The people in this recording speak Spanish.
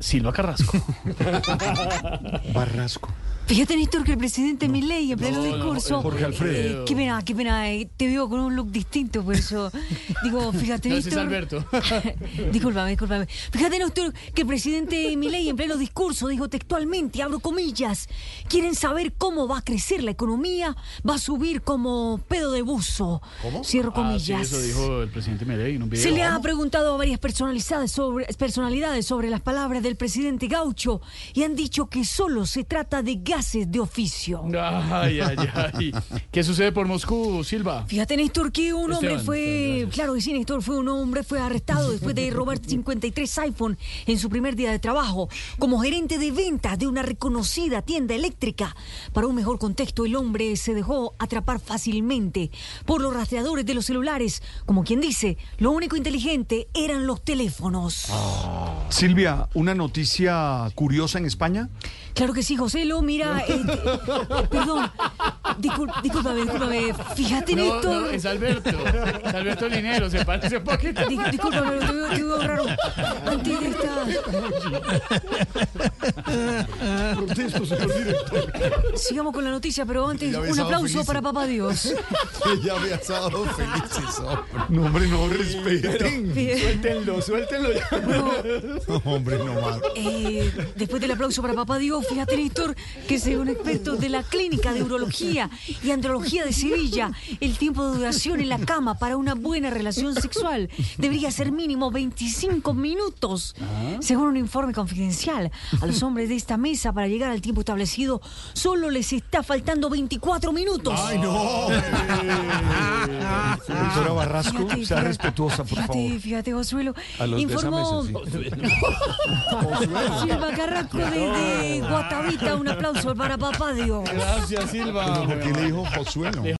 Silva Carrasco. Barrasco. Fíjate, Néstor, que el presidente Milei en pleno discurso... Jorge Alfredo. Qué pena, te veo con un look distinto, por eso... Digo, fíjate, No, Néstor... ese es Alberto. Discúlpame. Fíjate, Néstor, que el presidente Milei en pleno discurso dijo textualmente, abro comillas, quieren saber cómo va a crecer la economía, va a subir como pedo de buzo. ¿Cómo? Cierro Sí, comillas. eso dijo el presidente Milei en un video. Se le ha preguntado a varias personalidades sobre las palabras del presidente Gaucho y han dicho que solo se trata de gases de oficio. Ay. ¿Qué sucede por Moscú, Silva? Fíjate, Néstor, que un hombre Esteban, claro que sí, Néstor, fue arrestado después de robar 53 iPhone en su primer día de trabajo. Como gerente de ventas de una reconocida tienda eléctrica. Para un mejor contexto, el hombre se dejó atrapar fácilmente por los rastreadores de los celulares. Como quien dice, lo único inteligente eran los teléfonos. Silvia, una noticia curiosa en España. Claro que sí, Joselo, mira, perdón, discúlpame, fíjate, Néstor. No, es Alberto. Es Alberto Linero, se parece un poquito. Discúlpame, te veo raro. Antes de esta... Protesto, señor director. Sigamos con la noticia, pero antes Ya un besado aplauso feliz. para Papá Dios. Ya me ha estado felices, hombre. No, hombre, no respeten. Suéltenlo ya. Hombre, no más. Después del aplauso para Papá Dios, fíjate, Néstor, que según expertos de la Clínica de Urología y Andrología de Sevilla, el tiempo de duración en la cama para una buena relación sexual debería ser mínimo 25 minutos. Según un informe confidencial, a los hombres de esta mesa para llegar al tiempo establecido solo les está faltando 24 minutos. ¡Ay, no! Doctora Barrasco, sea respetuosa, por favor. Fíjate, Josuelo. A los de esa Informó mesa, Silva Carrasco desde Guatavita. Un aplauso para Papá Dios. Gracias, Silva. ¿Por qué le dijo Josuelo?